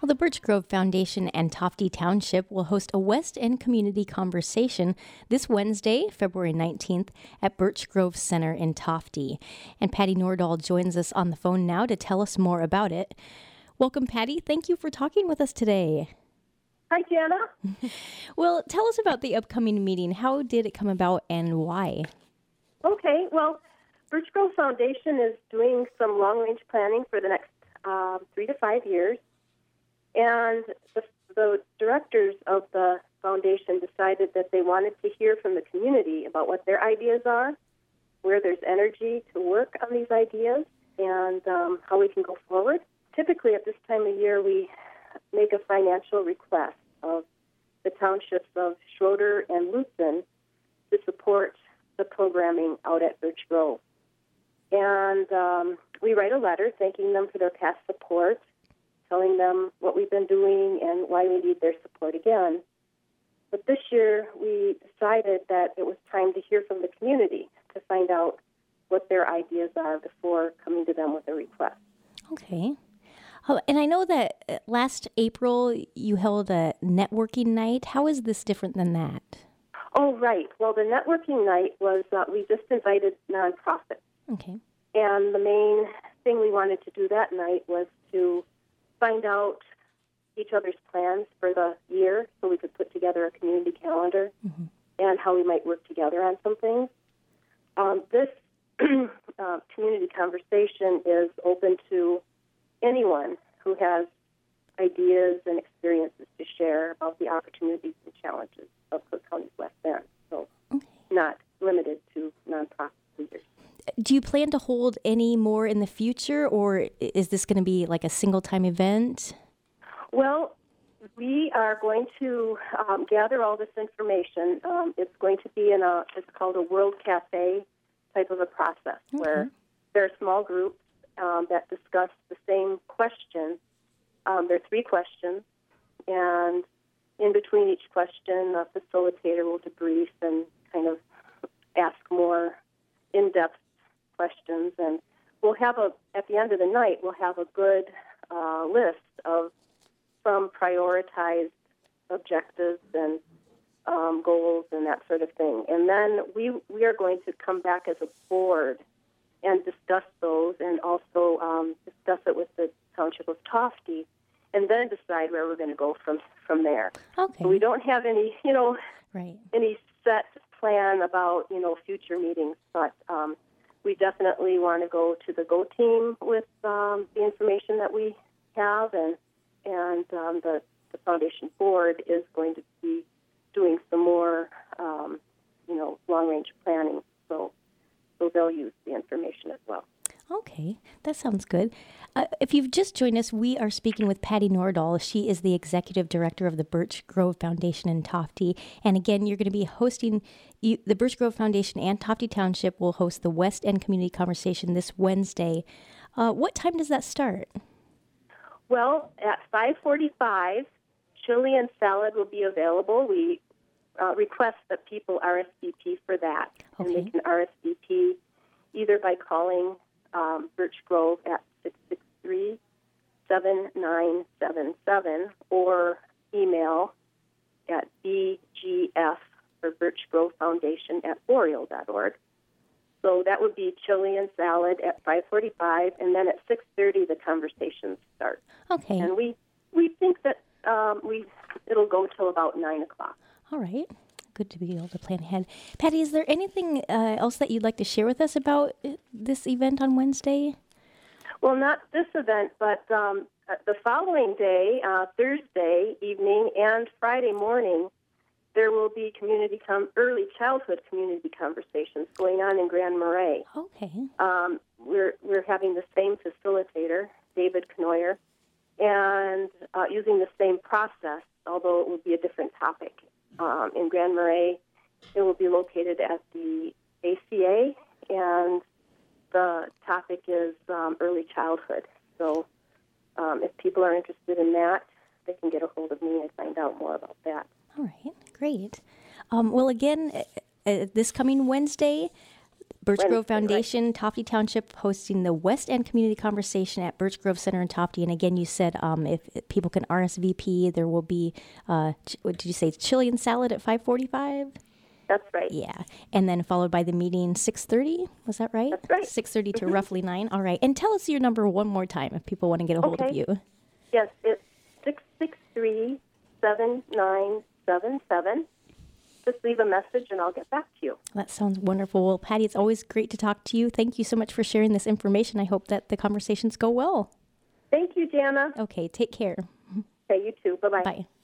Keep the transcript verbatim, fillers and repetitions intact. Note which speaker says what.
Speaker 1: Well, the Birch Grove Foundation and Tofty Township will host a West End Community Conversation this Wednesday, February nineteenth, at Birch Grove Center in Tofty. And Patty Nordahl joins us on the phone now to tell us more about it. Welcome, Patty. Thank you for talking with us today.
Speaker 2: Hi, Jana.
Speaker 1: Well, tell us about the upcoming meeting. How did it come about and why?
Speaker 2: Okay, well, Birch Grove Foundation is doing some long-range planning for the next um, three to five years. And the, the directors of the foundation decided that they wanted to hear from the community about what their ideas are, where there's energy to work on these ideas, and um, how we can go forward. Typically, at this time of year, we make a financial request of the townships of Schroeder and Lutzen to support the programming out at Birch Grove. And um, we write a letter thanking them for their past support, telling them what we've been doing and why we need their support again. But this year, we decided that it was time to hear from the community to find out what their ideas are before coming to them with a request.
Speaker 1: Okay. Oh, and I know that last April you held a networking night. How is this different than that?
Speaker 2: Oh, right. Well, the networking night was, uh, we just invited nonprofits.
Speaker 1: Okay.
Speaker 2: And the main thing we wanted to do that night was to find out each other's plans for the year so we could put together a community calendar mm-hmm. and how we might work together on some things. Um, this uh, community conversation is open to anyone who has ideas and experiences to share about the opportunities and challenges of Cook County's West End. So
Speaker 1: okay.
Speaker 2: Not limited to nonprofit leaders.
Speaker 1: Do you plan to hold any more in the future, or is this going to be like a single-time event?
Speaker 2: Well, we are going to um, gather all this information. Um, it's going to be in a, it's called a World Cafe type of a process, okay. where there are small groups um, that discuss the same question. Um, there are three questions, and in between each question, a facilitator will debrief and kind of ask more in-depth questions, and we'll have a, at the end of the night, we'll have a good uh, list of some prioritized objectives and um, goals and that sort of thing. And then we we are going to come back as a board and discuss those and also um, discuss it with the Township of Tofty and then decide where we're going to go from, from there.
Speaker 1: Okay.
Speaker 2: So we don't have any, you know,
Speaker 1: right.
Speaker 2: any set plan about, you know, future meetings, but um, we definitely want to go to the Go team with um, the information that we have, and and um, the, the foundation board is going to be doing some more, um, you know, long-range planning, so so they'll use the information as well.
Speaker 1: Okay, that sounds good. Uh, if you've just joined us, we are speaking with Patty Nordahl. She is the executive director of the Birch Grove Foundation in Tofty. And again, you're going to be hosting, you, the Birch Grove Foundation and Tofty Township will host the West End Community Conversation this Wednesday. Uh, what time does that start?
Speaker 2: Well, at five forty-five, chili and salad will be available. We uh, request that people R S V P for that.
Speaker 1: Okay.
Speaker 2: And they can R S V P either by calling Um, Birch Grove at six six three, seven nine seven seven or email at B G F for Birch Grove Foundation at Oriole dot org. So that would be chili and salad at five forty-five, and then at six thirty the conversations start.
Speaker 1: Okay.
Speaker 2: And we, we think that um, we it'll go till about nine o'clock.
Speaker 1: All right. Good to be able to plan ahead. Patty, is there anything uh, else that you'd like to share with us about this event on Wednesday?
Speaker 2: Well, not this event, but um, the following day, uh, Thursday evening and Friday morning, there will be community com- early childhood community conversations going on in Grand Marais.
Speaker 1: Okay.
Speaker 2: Um, we're we're having the same facilitator, David Knoyer, and uh, using the same process, although it will be a different topic. Um, in Grand Marais, it will be located at the A C A, and the topic is um, early childhood. So um, if people are interested in that, they can get a hold of me and find out more about that.
Speaker 1: All right, great. Um, well, again, uh, uh, this coming Wednesday, Birch
Speaker 2: Wednesday,
Speaker 1: Grove Foundation, right. Tofty Township, hosting the West End Community Conversation at Birch Grove Center in Tofty. And again, you said um, if, if people can R S V P, there will be, uh, ch- what did you say, chili and salad at five forty-five?
Speaker 2: That's right.
Speaker 1: Yeah. And then followed by the meeting six thirty. Was that right?
Speaker 2: That's right.
Speaker 1: six thirty to
Speaker 2: mm-hmm.
Speaker 1: roughly nine. All right. And tell us your number one more time if people want to get a hold
Speaker 2: okay.
Speaker 1: of you.
Speaker 2: Yes, it's six six three, seven nine seven seven. Just leave a message and I'll get back to you.
Speaker 1: That sounds wonderful. Well, Patty, it's always great to talk to you. Thank you so much for sharing this information. I hope that the conversations go well.
Speaker 2: Thank you, Jana.
Speaker 1: Okay. Take care.
Speaker 2: Okay, you too. Bye-bye.
Speaker 1: Bye.